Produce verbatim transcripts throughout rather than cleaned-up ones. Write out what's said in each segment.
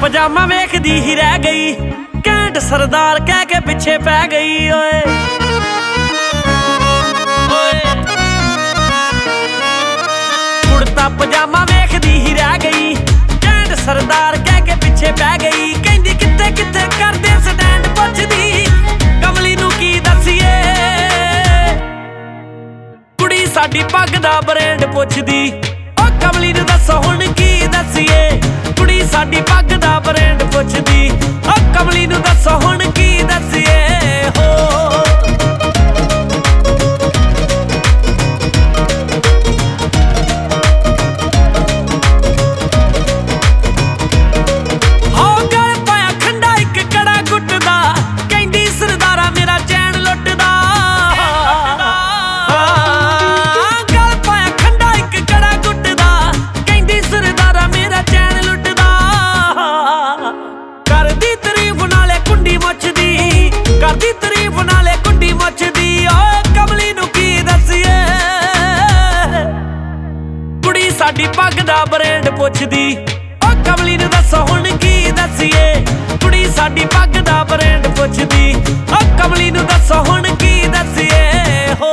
ਪਜਾਮਾ ਵੇਖਦੀ ਹੀ ਰਹਿ ਗਈ, ਘੈਂਟ ਸਰਦਾਰ ਕਹਿ ਕੇ ਪਿੱਛੇ ਪੈ ਗਈ। ਓਏ ਕੁੜਤਾ ਪਜਾਮਾ ਵੇਖਦੀ ਹੀ ਰਹਿ ਗਈ, ਘੈਂਟ ਸਰਦਾਰ ਕਹਿ ਕੇ ਪਿੱਛੇ ਪੈ ਗਈ। ਕਹਿੰਦੀ ਕਿੱਥੇ ਕਿੱਥੇ ਕਰਦੇ ਸਟੈਂਡ, ਪੁੱਛਦੀ ਕਮਲੀ ਨੂੰ ਕੀ ਦੱਸੀਏ। ਕੁੜੀ ਸਾਡੀ ਪੱਗ ਦਾ ਬ੍ਰਾਂਡ ਪੁੱਛਦੀ, ਓ ਕਮਲੀ ਨੂੰ ਦੱਸੋ ਹੁਣ ਕੀ ਦੱਸੀਏ। ਕੁੜੀ ਸਾਡੀ ਪੱਗ ਦਾ ਬ੍ਰਾਂਡ ਪੁੱਛਦੀ, ਓ ਕਮਲੀ ਨੂੰ ਦੱਸੋ ਹੁਣ ਕੀ ਦੱਸੀਏ। ਹੋ ਕਰਦੀ ਤਾਰੀਫ ਨਾਲੇ ਕੁੰਡੀ ਮੱਚਦੀ, ਓਏ ਕਮਲੀ ਨੂੰ ਕੀ ਦੱਸੀਏ। ਕੁੜੀ ਸਾਡੀ ਪੱਗ ਦਾ ਬ੍ਰਾਂਡ ਪੁੱਛਦੀ, ਓ ਕਮਲੀ ਨੂੰ ਦੱਸੋ ਹੁਣ ਕੀ ਦੱਸੀਏ। ਕੁੜੀ ਸਾਡੀ ਪੱਗ ਦਾ ਬ੍ਰਾਂਡ ਪੁੱਛਦੀ, ਓ ਕਮਲੀ ਨੂੰ ਦੱਸੋ ਹੁਣ ਕੀ ਦੱਸੀਏ। ਹੋ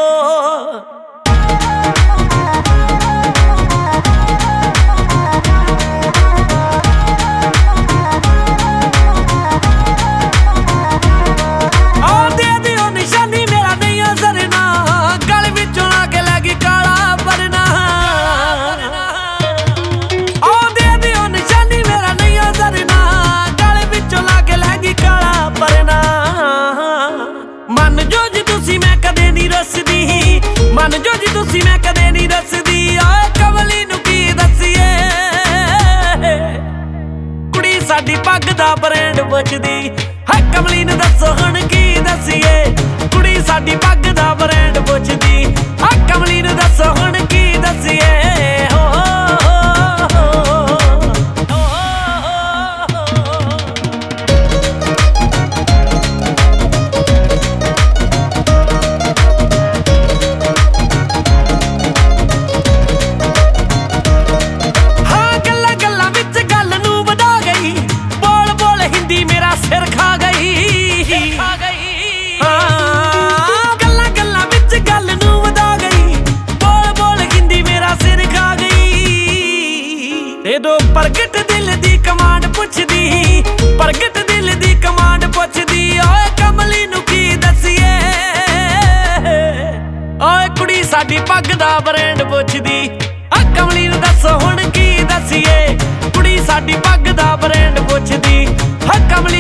ਮਨ ਜੋ ਜੀ ਤੁਸੀਂ ਮੈਂ ਕਦੇ ਨਹੀਂ ਦੱਸਦੀ, ਓਏ ਕਮਲੀ ਨੂੰ ਕੀ ਦੱਸੀਏ। ਕੁੜੀ ਸਾਡੀ ਪੱਗ ਦਾ ਬ੍ਰਾਂਡ ਪੁੱਛਦੀ, ਹਾਂ ਕਮਲੀ ਨੂੰ ਦੱਸੋ ਹੁਣ ਕੀ ਦੱਸੀਏ। ਕੁੜੀ ਸਾਡੀ ਪੱਗ ਦਾ ਬ੍ਰਾਂਡ ਪੁੱਛਦੀ, ਹਾਂ ਕਮਲੀ ਨੂੰ ਦੱਸੋ ਹੁਣ ਕੀ ਦੱਸੀਏ। ਹੋ ਸਿਰ ਖਾ ਗਈ, ਹਾਂ ਗੱਲਾਂ ਗੱਲਾਂ ਵਿੱਚ ਗੱਲ ਨੂੰ ਵਧਾ ਗਈ, ਬੋਲ ਬੋਲ ਹਿੰਦੀ ਮੇਰਾ ਸਿਰ ਖਾ ਗਈ। ਦੇ ਦੋ ਪ੍ਰਗਟ ਦਿਲ ਦੀ ਕਮਾਂਡ ਪੁੱਛਦੀ, ਪ੍ਰਗਟ ਦਿਲ ਦੀ ਕਮਾਂਡ ਪੁੱਛਦੀ, ਓਏ ਕਮਲੀ ਨੂੰ ਕੀ ਦੱਸੀਏ। ਓਏ ਕੁੜੀ ਸਾਡੀ ਪੱਗ ਦਾ ਬ੍ਰਾਂਡ ਪੁੱਛਦੀ, ਆ ਕਮਲੀ ਨੂੰ ਦੱਸੋ ਹੁਣ ਕੀ ਦੱਸੀਏ। ਕੁੜੀ ਸਾਡੀ ਪੱਗ ਦਾ ਬ੍ਰਾਂਡ ਪੁੱਛਦੀ, ਹਾਂ ਕਮਲੀ